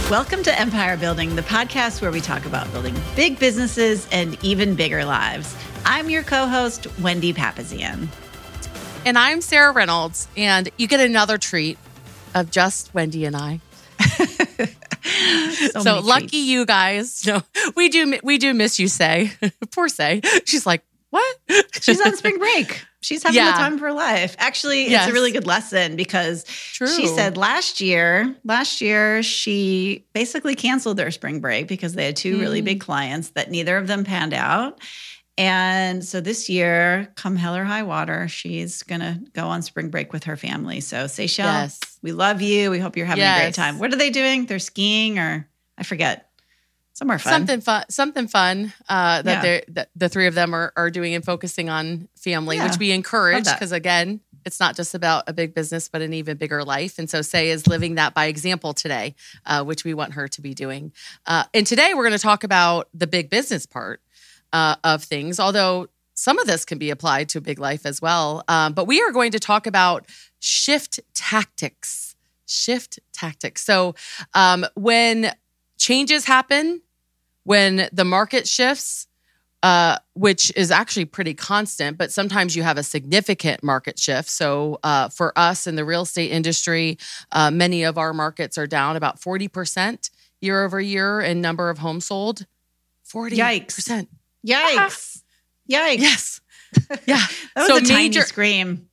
Welcome to Empire Building, the podcast where we talk about building big businesses and even bigger lives. I'm your co-host, Wendy Papazian. And I'm Sarah Reynolds, and you get another treat of just Wendy and I. So lucky treats. You guys. No, we do miss you, Say. Poor Say. She's like, what? She's on spring break. She's having the time of her life. Actually, it's a really good lesson because she said last year she basically canceled their spring break because they had two really big clients that neither of them panned out. And so this year, come hell or high water, she's going to go on spring break with her family. So Seychelles, we love you. We hope you're having a great time. What are they doing? They're skiing or I forget. Somewhere fun. Something fun that the three of them are doing and focusing on family, which we encourage because, again, it's not just about a big business, but an even bigger life. And so Say is living that by example today, which we want her to be doing. And today we're going to talk about the big business part of things, although some of this can be applied to a big life as well. But we are going to talk about shift tactics. So when changes happen, when the market shifts, which is actually pretty constant, but sometimes you have a significant market shift. So for us in the real estate industry, many of our markets are down about 40% year over year in number of homes sold. 40%. Yikes. Yikes. Yes. Yeah. That was a tiny scream.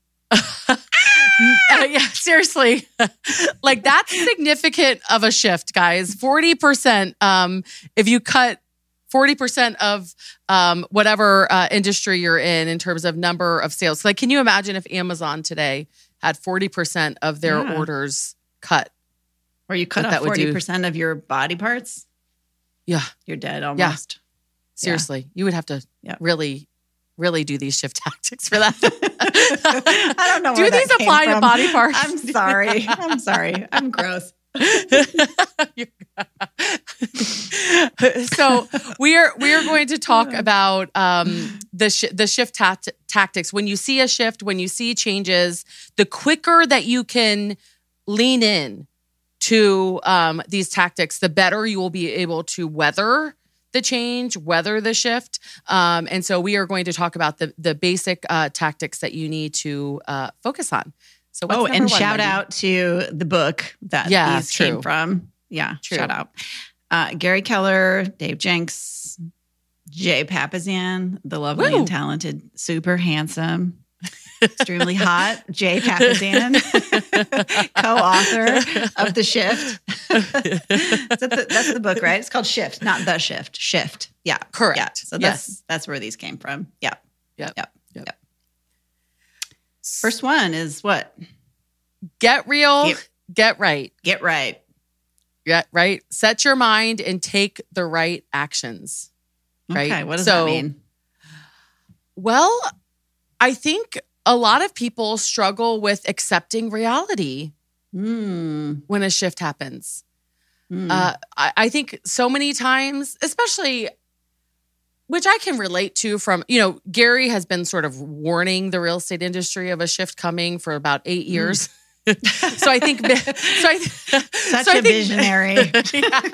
Seriously. Like that's significant of a shift, guys. 40%. If you cut 40% of whatever industry you're in terms of number of sales. Like, can you imagine if Amazon today had 40% of their orders cut? Or you cut off 40% of your body parts? Yeah. You're dead almost. Yeah. Seriously. You would have to really do these shift tactics for that. I don't know. Do these apply to body parts? I'm sorry. I'm gross. So we are going to talk about the shift tactics. When you see a shift, when you see changes, the quicker that you can lean in to these tactics, the better you will be able to weather the change, weather the shift. And so we are going to talk about the basic tactics that you need to focus on. So what's number one, shout out to the book that these came from. Yeah, shout out. Gary Keller, Dave Jenks, Jay Papazian, the lovely and talented, super handsome, extremely hot Jay Papazian, co-author of The Shift. That's the book, right? It's called Shift, not The Shift. Shift. Yeah. Correct. Yeah. So that's where these came from. Yeah. Yep. First one is what? Get real, get right. Get right. Get right. Set your mind and take the right actions. Right? Okay, what does that mean? Well, I think a lot of people struggle with accepting reality when a shift happens. I think so many times, especially, which I can relate to from, Gary has been sort of warning the real estate industry of a shift coming for about 8 years. So I think, such a visionary. Good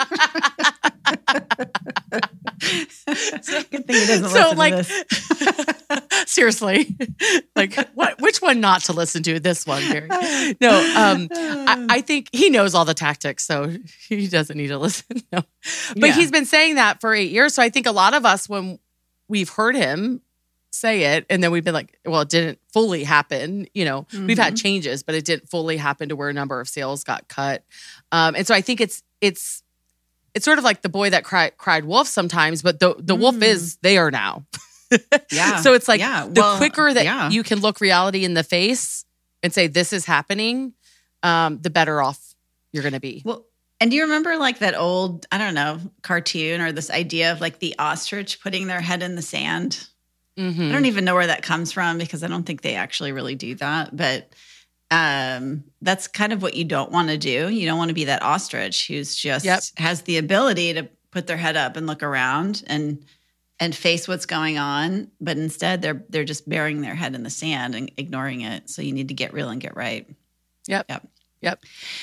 thing he doesn't listen to this. Seriously, like which one not to listen to? This one, Gary. No, I think he knows all the tactics, so he doesn't need to listen. No, but he's been saying that for 8 years. So I think a lot of us, when we've heard him say it, and then we've been like, well, it didn't fully happen. We've had changes, but it didn't fully happen to where a number of sales got cut. And so I think it's sort of like the boy that cried wolf sometimes, but the wolf is there now. Yeah. So it's like the quicker that you can look reality in the face and say, this is happening, the better off you're going to be. Well, and do you remember like that old, I don't know, cartoon or this idea of like the ostrich putting their head in the sand? Mm-hmm. I don't even know where that comes from because I don't think they actually really do that. But that's kind of what you don't want to do. You don't want to be that ostrich who's just has the ability to put their head up and look around and face what's going on. But instead, they're just burying their head in the sand and ignoring it. So you need to get real and get right. Yep.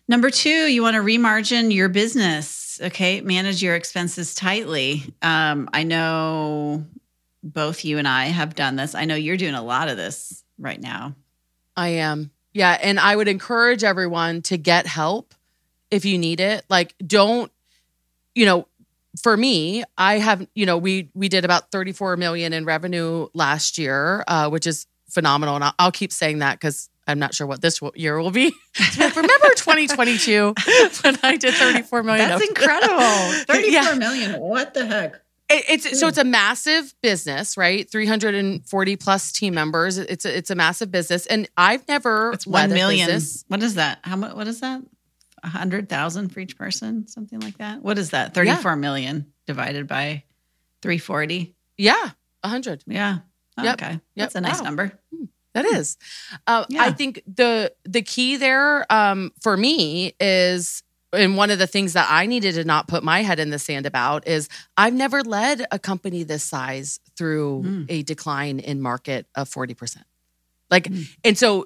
Number 2, you want to remargin your business. Okay. Manage your expenses tightly. I know both you and I have done this. I know you're doing a lot of this right now. I am. Yeah. And I would encourage everyone to get help if you need it. Like, don't, for me, I have, we did about 34 million in revenue last year, which is phenomenal. And I'll keep saying that because I'm not sure what this year will be. Remember 2022 when I did 34 million? That's incredible. 34 million. What the heck? So it's a massive business, right? 340 plus team members. It's a massive business. And I've never It's 1 million. What is that? What is that? 100,000 for each person? Something like that? What is that? 34 million divided by 340? Yeah. 100. Yeah. Oh, okay. Yep. That's a nice number. That is. I think the key there for me is, and one of the things that I needed to not put my head in the sand about is I've never led a company this size through a decline in market of 40%. And so,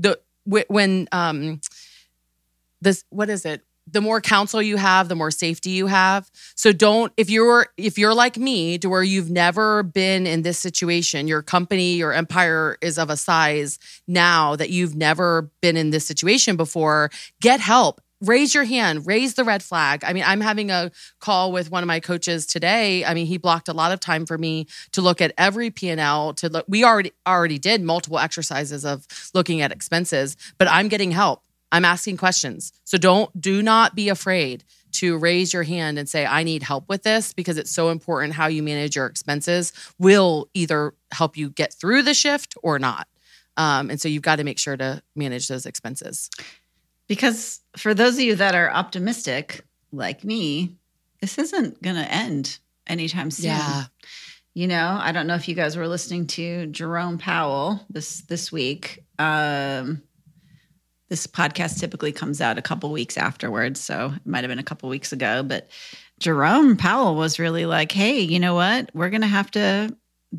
what is it? The more counsel you have, the more safety you have. So if you're like me to where you've never been in this situation, your company, your empire is of a size now that you've never been in this situation before, get help. Raise your hand, raise the red flag. I mean, I'm having a call with one of my coaches today. I mean, he blocked a lot of time for me to look at every P&L we already did multiple exercises of looking at expenses, but I'm getting help. I'm asking questions. So do not be afraid to raise your hand and say, I need help with this, because it's so important. How you manage your expenses will either help you get through the shift or not. And so you've got to make sure to manage those expenses. Because for those of you that are optimistic, like me, this isn't going to end anytime soon. Yeah. I don't know if you guys were listening to Jerome Powell this week. This podcast typically comes out a couple weeks afterwards, so it might have been a couple weeks ago. But Jerome Powell was really like, hey, you know what? We're going to have to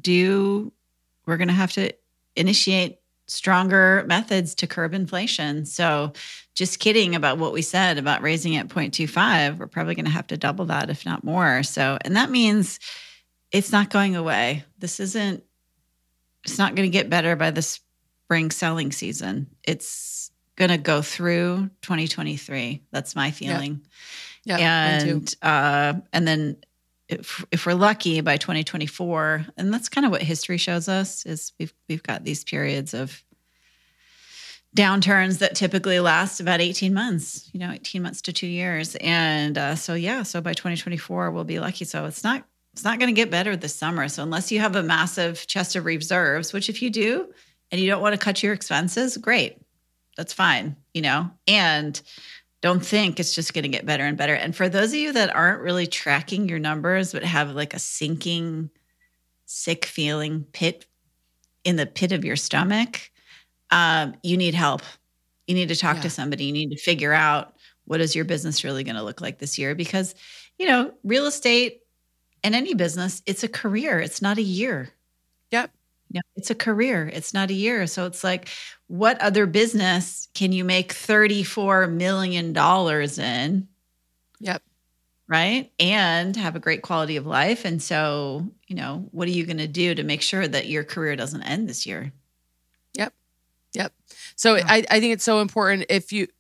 initiate stronger methods to curb inflation. So just kidding about what we said about raising it 0.25. We're probably going to have to double that, if not more. So, and that means it's not going away. It's not going to get better by the spring selling season. It's going to go through 2023. That's my feeling. Yeah. And then if we're lucky by 2024, and that's kind of what history shows us, is we've got these periods of downturns that typically last about 18 months, 18 months to 2 years. And so by 2024 we'll be lucky. So it's not going to get better this summer. So unless you have a massive chest of reserves, which if you do and you don't want to cut your expenses, great. That's fine, and don't think it's just going to get better and better. And for those of you that aren't really tracking your numbers, but have like a sinking, sick feeling in the pit of your stomach, you need help. You need to talk to somebody. You need to figure out, what is your business really going to look like this year? Because, real estate and any business, it's a career. It's not a year. Yep. It's a career. It's not a year. So it's like, what other business can you make $34 million in? Yep. Right? And have a great quality of life. And so, what are you going to do to make sure that your career doesn't end this year? Yep. So I think it's so important if you,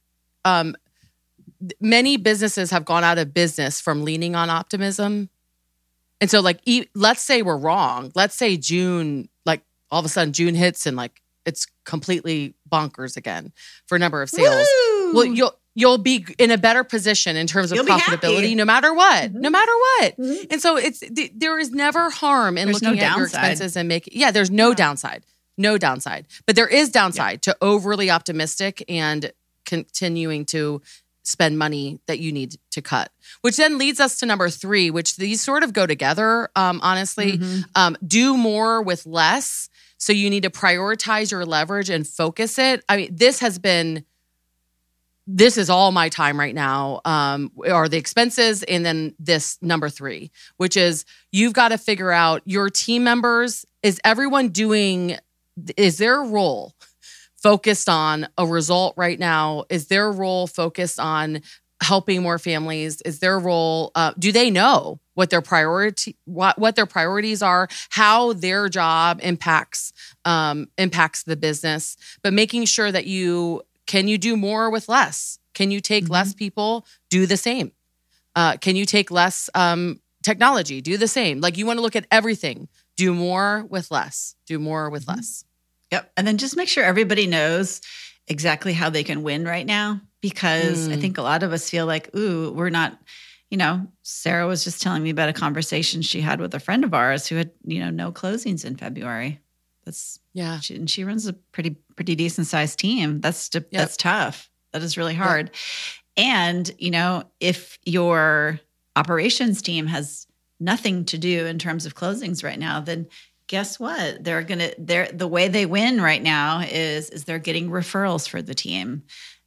many businesses have gone out of business from leaning on optimism. And so let's say we're wrong. Let's say June, all of a sudden June hits and it's completely bonkers again for a number of sales. Woo! Well, you'll be in a better position in terms of profitability, no matter what. Mm-hmm. No matter what. Mm-hmm. And so there is never harm in looking at your expenses and making. Yeah, there's no downside. No downside. But there is downside to overly optimistic and continuing to spend money that you need to cut, which then leads us to number 3, which these sort of go together, honestly. Mm-hmm. Do more with less. So you need to prioritize your leverage and focus it. I mean, this is all my time right now, are the expenses. And then this number 3, which is you've got to figure out your team members. Is their role focused on a result right now? Is their role focused on helping more families? Is their role, do they know what their what their priorities are, how their job impacts the business, but making sure that can you do more with less? Can you take less people, do the same? Can you take less technology, do the same? Like, you want to look at everything. Do more with less. Do more with less. Yep. And then just make sure everybody knows exactly how they can win right now, because I think a lot of us feel like, ooh, we're not, Sarah was just telling me about a conversation she had with a friend of ours who had, no closings in February. And she runs a pretty decent sized team. That's tough. That is really hard. Yep. And, if your operations team has nothing to do in terms of closings right now, then guess what? The way they win right now is they're getting referrals for the team.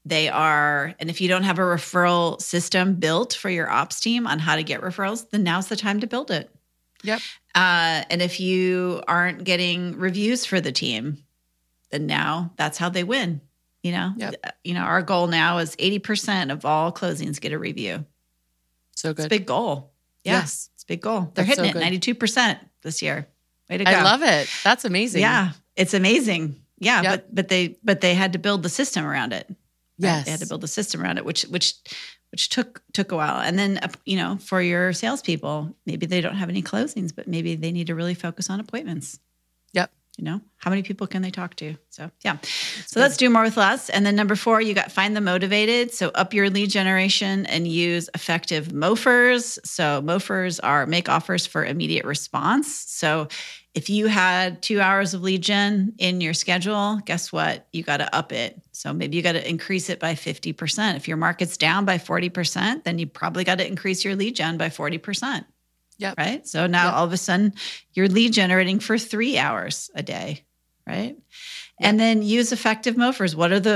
And if you don't have a referral system built for your ops team on how to get referrals, then now's the time to build it. Yep. And if you aren't getting reviews for the team, then now that's how they win. Yep. Our goal now is 80% of all closings get a review. So good. It's a big goal. Yeah, yes. It's a big goal. They're hitting it 92% this year. Way to go. I love it. That's amazing. Yeah, it's amazing. Yeah, yep. but they had to build the system around it. Right? Yes. They had to build the system around it, which took a while. And then, for your salespeople, maybe they don't have any closings, but maybe they need to really focus on appointments. Yep. How many people can they talk to? So, yeah. So let's do more with less. And then number 4, you got find the motivated. So up your lead generation and use effective MOFers. So MOFers are make offers for immediate response. So if you had 2 hours of lead gen in your schedule, guess what? You got to up it. So maybe you got to increase it by 50%. If your market's down by 40%, then you probably got to increase your lead gen by 40%. Yep. Right. So now all of a sudden you're lead generating for 3 hours a day. Right. Yep. And then use effective MOFers.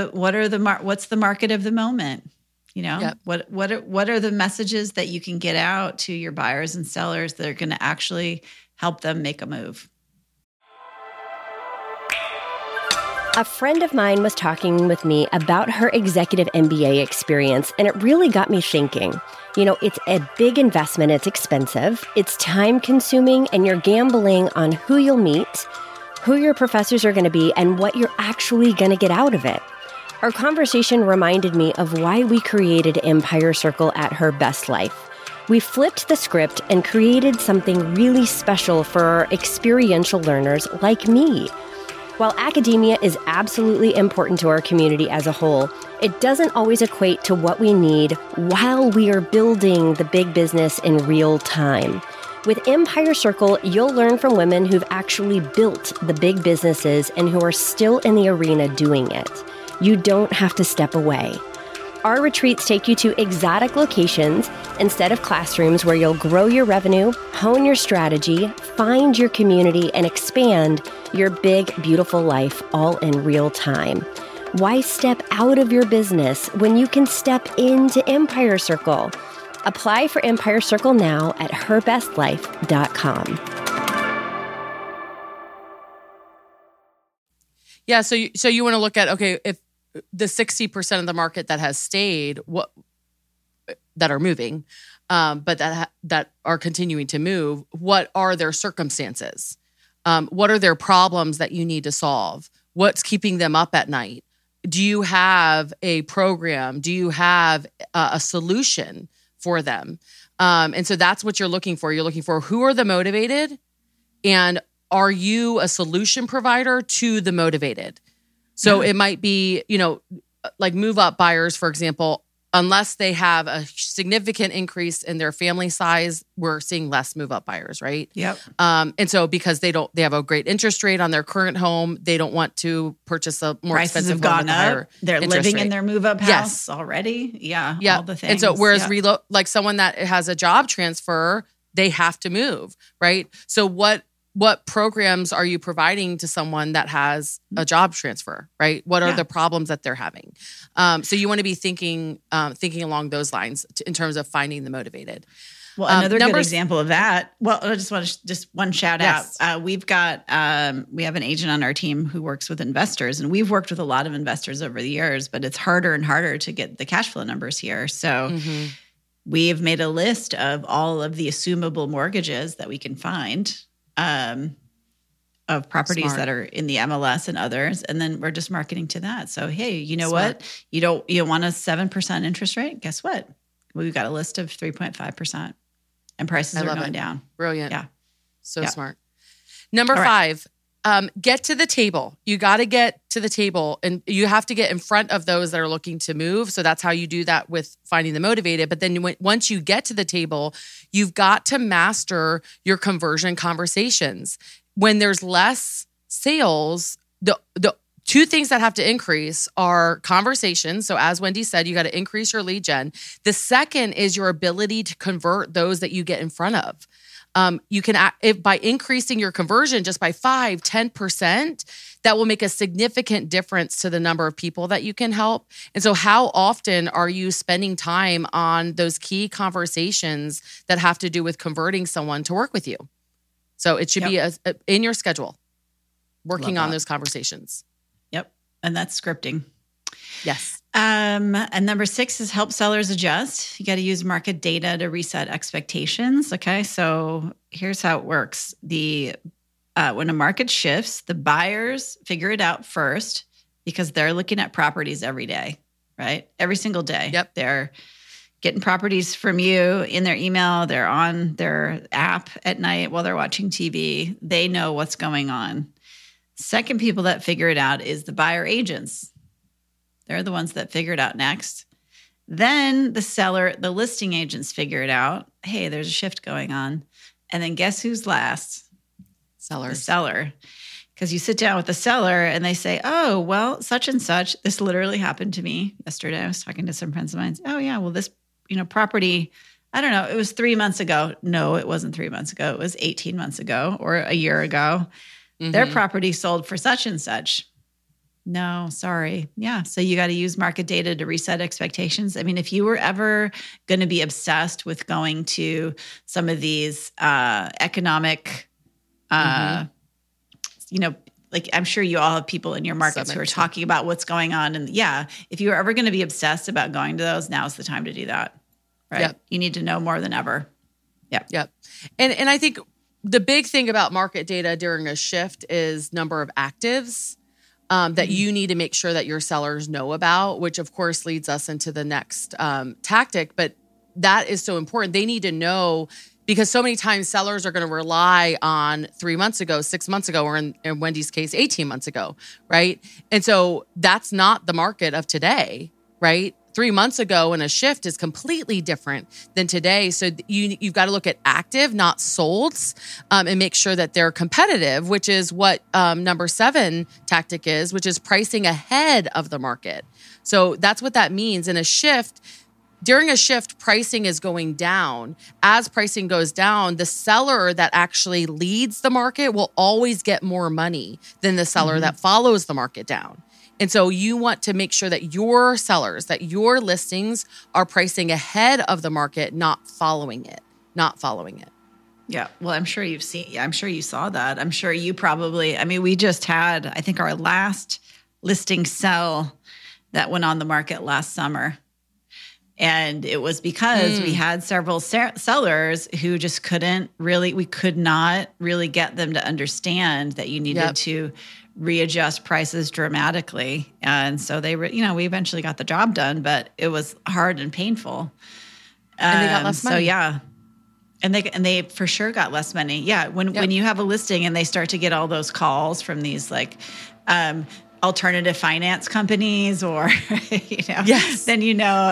What's the market of the moment? Yep. What are the messages that you can get out to your buyers and sellers that are going to actually help them make a move? A friend of mine was talking with me about her executive MBA experience, and it really got me thinking. It's a big investment. It's expensive. It's time consuming, and you're gambling on who you'll meet, who your professors are going to be, and what you're actually going to get out of it. Our conversation reminded me of why we created Empire Circle at Her Best Life. We flipped the script and created something really special for our experiential learners like me. While academia is absolutely important to our community as a whole, it doesn't always equate to what we need while we are building the big business in real time. With Empire Circle, you'll learn from women who've actually built the big businesses and who are still in the arena doing it. You don't have to step away. Our retreats take you to exotic locations instead of classrooms where you'll grow your revenue, hone your strategy, find your community, and expand your big, beautiful life all in real time. Why step out of your business when you can step into Empire Circle? Apply for Empire Circle now at herbestlife.com. Yeah, so you want to look at, okay, if the 60% of the market that has stayed, that are moving, but that are continuing to move, what are their circumstances? What are their problems that you need to solve? What's keeping them up at night? Do you have a program? Do you have a solution for them? And so that's what you're looking for. You're looking for who are the motivated, and are you a solution provider to the motivated? So it might be, like move up buyers, for example, unless they have a significant increase in their family size, we're seeing less move up buyers, right? Yep. And so because they have a great interest rate on their current home, they don't want to purchase a more Prices expensive have home gone up. They're living rate. in their move up house already. Yeah. Yeah. All the things. And so whereas like someone that has a job transfer, they have to move, right? So what programs are you providing to someone that has a job transfer, right? What are the problems that they're having? So you want to be thinking along those lines in terms of finding the motivated. Well, another good example of that. Well, I just want to just one shout out. We have an agent on our team who works with investors, and we've worked with a lot of investors over the years, but it's harder and harder to get the cash flow numbers here. So we've made a list of all of the assumable mortgages that we can find of properties that are in the MLS and others, and then we're just marketing to that. So, hey, you know what? You want a 7% interest rate? Guess what? We've got a list of 3.5%. And prices are going down. Brilliant. Yeah. So smart. Number 5, get to the table. You got to get to the table, and you have to get in front of those that are looking to move. So that's how you do that with finding the motivated. But then once you get to the table, you've got to master your conversion conversations. When there's less sales, the two things that have to increase are conversations. So as Wendy said, you got to increase your lead gen. The second is your ability to convert those that you get in front of. You can, by increasing your conversion just by 5, 10%, that will make a significant difference to the number of people that you can help. And so how often are you spending time on those key conversations that have to do with converting someone to work with you? So it should be in your schedule, working on those conversations. Yep. And that's scripting. Yes. And number 6 is help sellers adjust. You got to use market data to reset expectations. Okay. So here's how it works. When a market shifts, the buyers figure it out first because they're looking at properties every day, right? Every single day. Yep. They're getting properties from you in their email. They're on their app at night while they're watching TV. They know what's going on. Second people that figure it out is the buyer agents. They're the ones that figure it out next. Then the listing agents figure it out. Hey, there's a shift going on. And then guess who's last? Sellers. The seller. Because you sit down with the seller and they say, oh, well, such and such. This literally happened to me yesterday. I was talking to some friends of mine. Oh, yeah, well, this property, I don't know, it was 3 months ago. No, it wasn't 3 months ago. It was 18 months ago or a year ago. Mm-hmm. Their property sold for such and such. No, sorry. Yeah. So you got to use market data to reset expectations. I mean, if you were ever going to be obsessed with going to some of these economic, like I'm sure you all have people in your markets who are talking about what's going on. And if you were ever going to be obsessed about going to those, now's the time to do that. Right. Yep. You need to know more than ever. Yep. Yep. And I think the big thing about market data during a shift is number of actives. That you need to make sure that your sellers know about, which of course leads us into the next tactic. But that is so important. They need to know because so many times sellers are going to rely on 3 months ago, 6 months ago, or in Wendy's case, 18 months ago, right? And so that's not the market of today, right? 3 months ago and a shift is completely different than today. So you've got to look at active, not solds, and make sure that they're competitive, which is what number 7 tactic is, which is pricing ahead of the market. So that's what that means. In a shift, during a shift, pricing is going down. As pricing goes down, the seller that actually leads the market will always get more money than the seller that follows the market down. And so you want to make sure that your sellers, that your listings are pricing ahead of the market, not following it. Yeah. Well, I'm sure you saw that. I'm sure you probably, we just had, I think our last listing sell that went on the market last summer. And it was because we had several sellers who just we could not really get them to understand that you needed to readjust prices dramatically. And so we eventually got the job done, but it was hard and painful. And they got less money. So yeah. And they for sure got less money. Yeah. When you have a listing and they start to get all those calls from these alternative finance companies or, then you know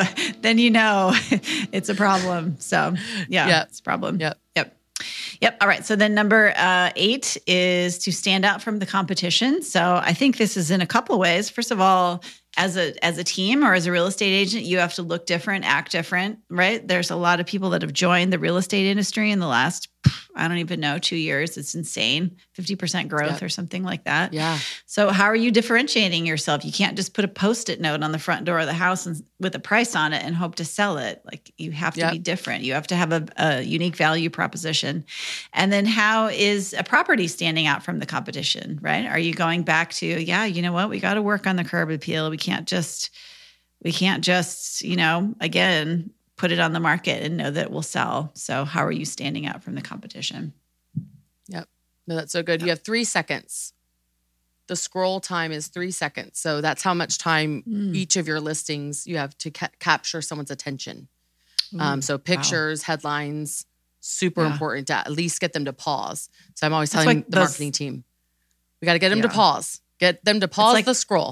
it's a problem. So it's a problem. Yep. All right. So then number 8 is to stand out from the competition. So I think this is in a couple of ways. First of all, as a team or as a real estate agent, you have to look different, act different, right? There's a lot of people that have joined the real estate industry in the last I don't even know, 2 years. It's insane. 50% growth or something like that. Yeah. So how are you differentiating yourself? You can't just put a Post-it note on the front door of the house with a price on it and hope to sell it. Like, you have to be different. You have to have a unique value proposition. And then how is a property standing out from the competition, right? Are you going back to, you know what? We got to work on the curb appeal. We can't just, again, put it on the market and know that it will sell. So how are you standing out from the competition? Yep. No, that's so good. You have 3 seconds. The scroll time is 3 seconds. So that's how much time each of your listings you have to capture someone's attention. So pictures, headlines, super important to at least get them to pause. So I'm always telling the marketing team, we got to get them to pause. Get them to pause the scroll.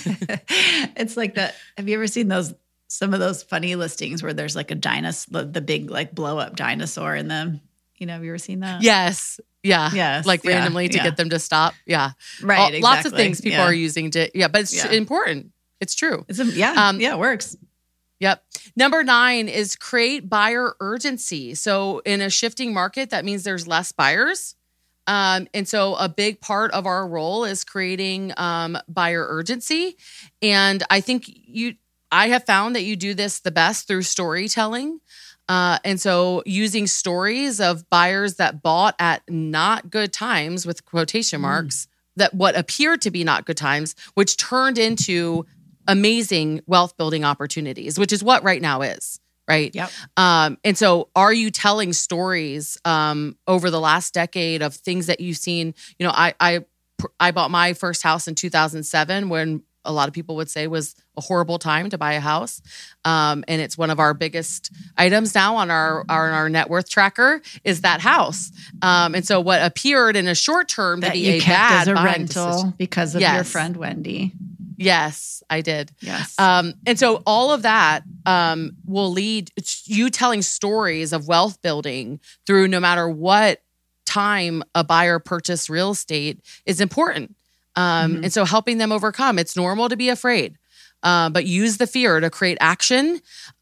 It's like that. Have you ever seen some of those funny listings where there's like a dinosaur, the big like blow up dinosaur in them? Have you ever seen that? Yes. Yeah. Yes. Like randomly to get them to stop. Yeah. Right. Exactly. Lots of things people are using to, but it's important. It's true. It works. Yep. Number 9 is create buyer urgency. So in a shifting market, that means there's less buyers. And so a big part of our role is creating buyer urgency. And I think I have found that you do this the best through storytelling. And so using stories of buyers that bought at not good times with quotation marks, that what appeared to be not good times, which turned into amazing wealth building opportunities, which is what right now is, right? Yep. And so are you telling stories over the last decade of things that you've seen? I bought my first house in 2007 when a lot of people would say was a horrible time to buy a house. And it's one of our biggest items now on our net worth tracker is that house. And so what appeared in a short term to be a bad as a rental because of your friend Wendy. Yes, I did. Yes. And so all of that will lead you telling stories of wealth building through no matter what time a buyer purchased real estate is important. And so helping them overcome, it's normal to be afraid, but use the fear to create action,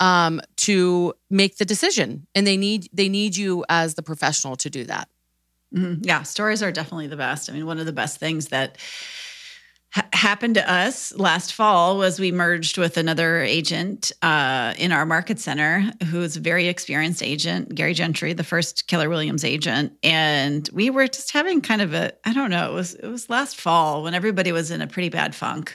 to make the decision. And they need you as the professional to do that. Mm-hmm. Yeah. Stories are definitely the best. I mean, one of the best things that happened to us last fall was we merged with another agent in our market center who's a very experienced agent, Gary Gentry, the first Keller Williams agent. And we were just having kind of it was last fall when everybody was in a pretty bad funk,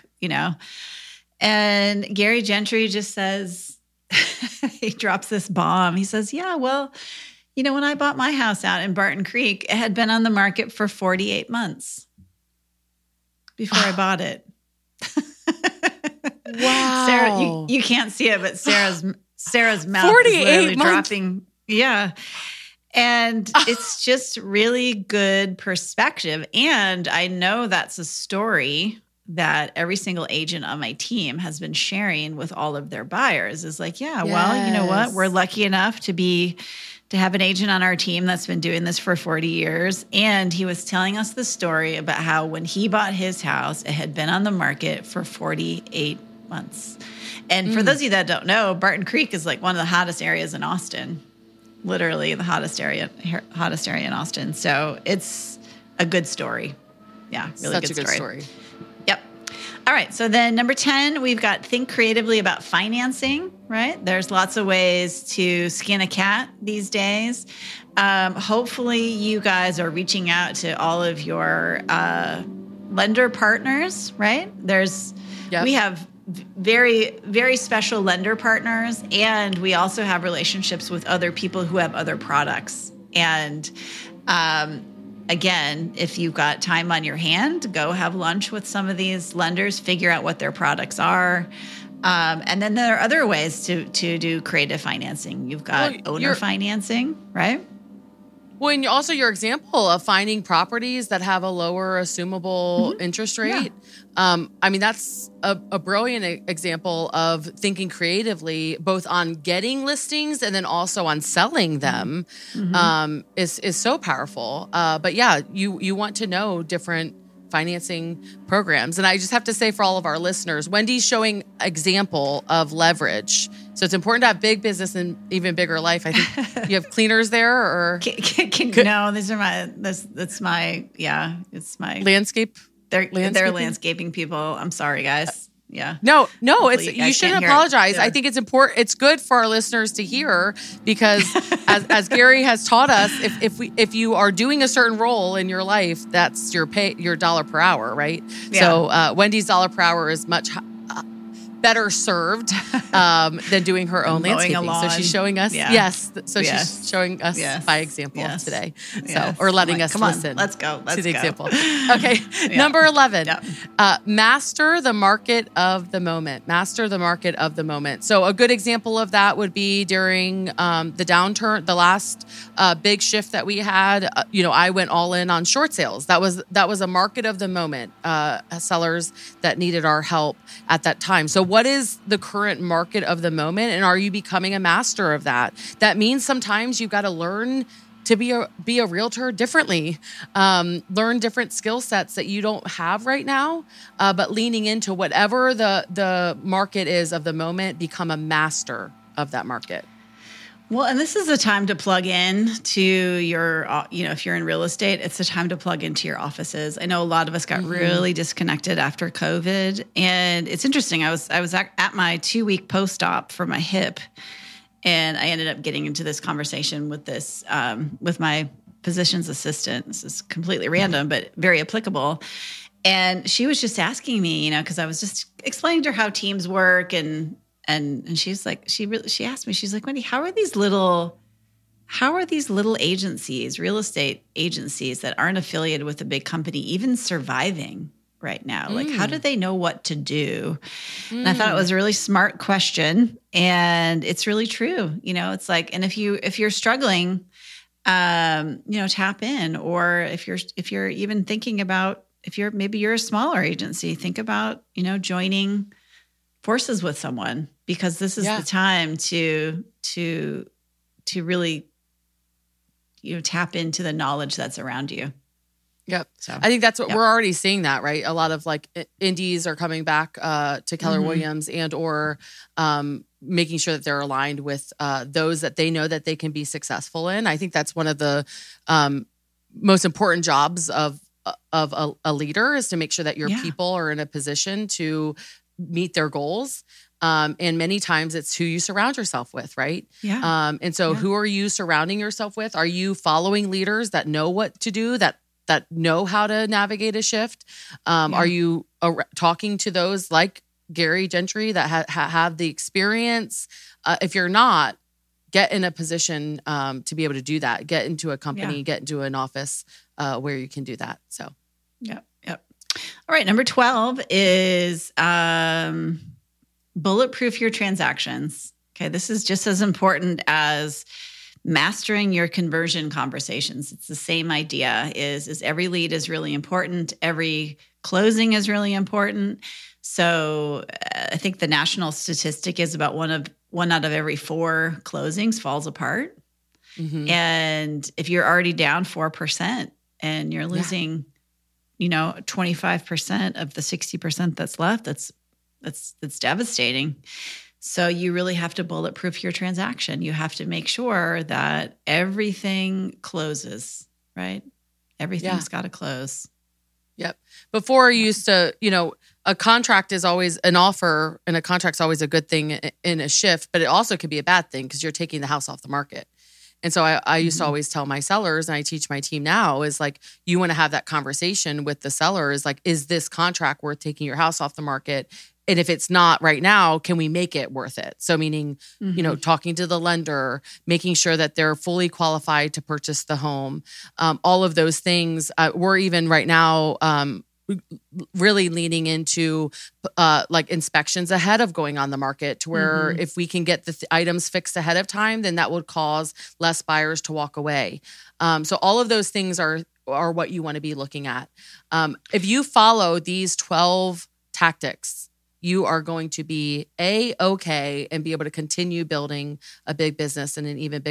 And Gary Gentry just says, he drops this bomb. He says, when I bought my house out in Barton Creek, it had been on the market for 48 months. Before I bought it. Wow. Sarah, you can't see it, but Sarah's mouth is literally dropping. Yeah. And it's just really good perspective. And I know that's a story that every single agent on my team has been sharing with all of their buyers is like, you know what? We're lucky enough to have an agent on our team that's been doing this for 40 years. And he was telling us the story about how when he bought his house, it had been on the market for 48 months. And for those of you that don't know, Barton Creek is like one of the hottest areas in Austin, literally the hottest area in Austin. So it's a good story. Yeah, really Such a good story. Yep. All right. So then number 10, we've got think creatively about financing, right? There's lots of ways to skin a cat these days. Hopefully you guys are reaching out to all of your lender partners, right? We have very, very special lender partners, and we also have relationships with other people who have other products. And again, if you've got time on your hand, go have lunch with some of these lenders, figure out what their products are. And then there are other ways to do creative financing. You've got owner financing, right? Well, and also your example of finding properties that have a lower assumable interest rate. Yeah. That's a brilliant example of thinking creatively, both on getting listings and then also on selling them, is so powerful. But yeah, you want to know different financing programs. And I just have to say for all of our listeners, Wendy's showing example of leverage So it's important to have big business and even bigger life. I think you have cleaners there, or no, these are it's my landscape. They're landscaping people. I'm sorry, guys. Yeah. No, you shouldn't apologize. I think it's important. It's good for our listeners to hear, because as Gary has taught us, if you are doing a certain role in your life, that's your dollar per hour, right? Yeah. So Wendy's dollar per hour is much better served than doing her own landscaping. So she's showing us, she's showing us by example today. So, or letting us listen. Let's go. To the example. Okay. Number 11, master the market of the moment. Master the market of the moment. So a good example of that would be during the downturn, the last big shift that we had. I went all in on short sales. That was a market of the moment, sellers that needed our help at that time. So what is the current market of the moment, and are you becoming a master of that? That means sometimes you've got to learn to be a realtor differently, learn different skill sets that you don't have right now, but leaning into whatever the market is of the moment, become a master of that market. Well, and this is the time to plug in to your, if you're in real estate, it's the time to plug into your offices. I know a lot of us got really disconnected after COVID, and it's interesting. I was at my 2-week post-op for my hip, and I ended up getting into this conversation with with my physician's assistant. This is completely random, but very applicable. And she was just asking me, because I was just explaining to her how teams work, and she's like, she asked me, she's like, Wendy, how are these little agencies, real estate agencies that aren't affiliated with a big company, even surviving right now? Like, how do they know what to do? And I thought it was a really smart question, and it's really true. It's like, and if you're struggling, tap in, or if you're even thinking about, maybe you're a smaller agency, think about, joining forces with someone, because this is the time to really, tap into the knowledge that's around you. Yep. So I think that's what we're already seeing that, right? A lot of indies are coming back to Keller Williams, and or making sure that they're aligned with those that they know that they can be successful in. I think that's one of the most important jobs of a leader, is to make sure that your people are in a position to meet their goals. And many times it's who you surround yourself with, right? Yeah. And so who are you surrounding yourself with? Are you following leaders that know what to do, that know how to navigate a shift? Are you talking to those like Gary Gentry that have the experience? If you're not, get in a position to be able to do that. Get into a company, get into an office where you can do that. So, Yep. All right. Number 12 is bulletproof your transactions. Okay. This is just as important as mastering your conversion conversations. It's the same idea, is every lead is really important. Every closing is really important. So I think the national statistic is about one out of every 4 closings falls apart. And if you're already down 4% and you're losing, 25% of the 60% that's left, that's devastating. So you really have to bulletproof your transaction. You have to make sure that everything closes, right? Everything's got to close. Yep. Before you used to, a contract is always an offer, and a contract's always a good thing in a shift, but it also could be a bad thing because you're taking the house off the market. And so I used to always tell my sellers, and I teach my team now, is like, you want to have that conversation with the seller, is like, is this contract worth taking your house off the market? And if it's not right now, can we make it worth it? So meaning, talking to the lender, making sure that they're fully qualified to purchase the home. All of those things. We're even right now really leaning into inspections ahead of going on the market, to where if we can get the items fixed ahead of time, then that would cause less buyers to walk away. So all of those things are what you want to be looking at. If you follow these 12 tactics, you are going to be okay and be able to continue building a big business and an even bigger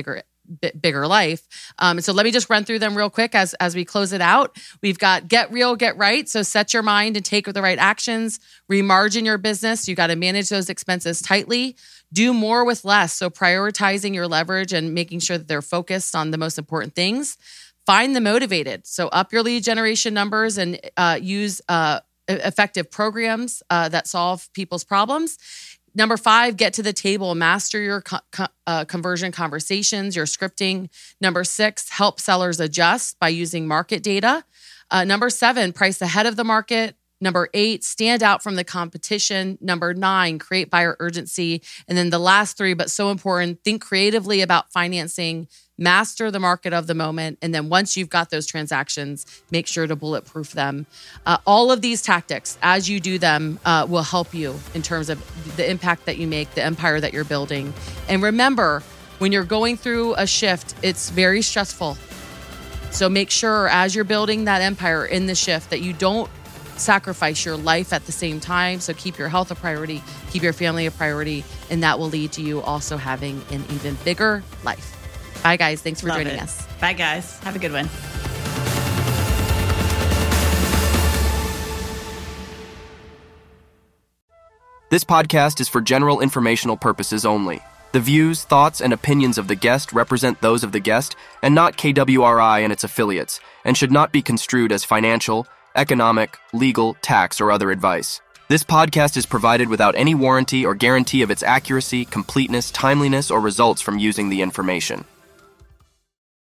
bigger life. So let me just run through them real quick as we close it out. We've got get real, get right. So set your mind and take the right actions. Remargin your business. You got to manage those expenses tightly. Do more with less. So prioritizing your leverage and making sure that they're focused on the most important things. Find the motivated. So up your lead generation numbers and use effective programs that solve people's problems. Number 5, get to the table, master your conversion conversations, your scripting. Number 6, help sellers adjust by using market data. Number 7, price ahead of the market. Number 8, stand out from the competition. Number 9, create buyer urgency. And then the last 3, but so important, think creatively about financing, master the market of the moment. And then once you've got those transactions, make sure to bulletproof them. All of these tactics, as you do them, will help you in terms of the impact that you make, the empire that you're building. And remember, when you're going through a shift, it's very stressful. So make sure as you're building that empire in the shift that you don't sacrifice your life at the same time. So keep your health a priority, keep your family a priority, and that will lead to you also having an even bigger life. Bye, guys. Thanks for joining us. Bye, guys. Have a good one. This podcast is for general informational purposes only. The views, thoughts, and opinions of the guest represent those of the guest and not KWRI and its affiliates, and should not be construed as financial, economic, legal, tax, or other advice. This podcast is provided without any warranty or guarantee of its accuracy, completeness, timeliness, or results from using the information.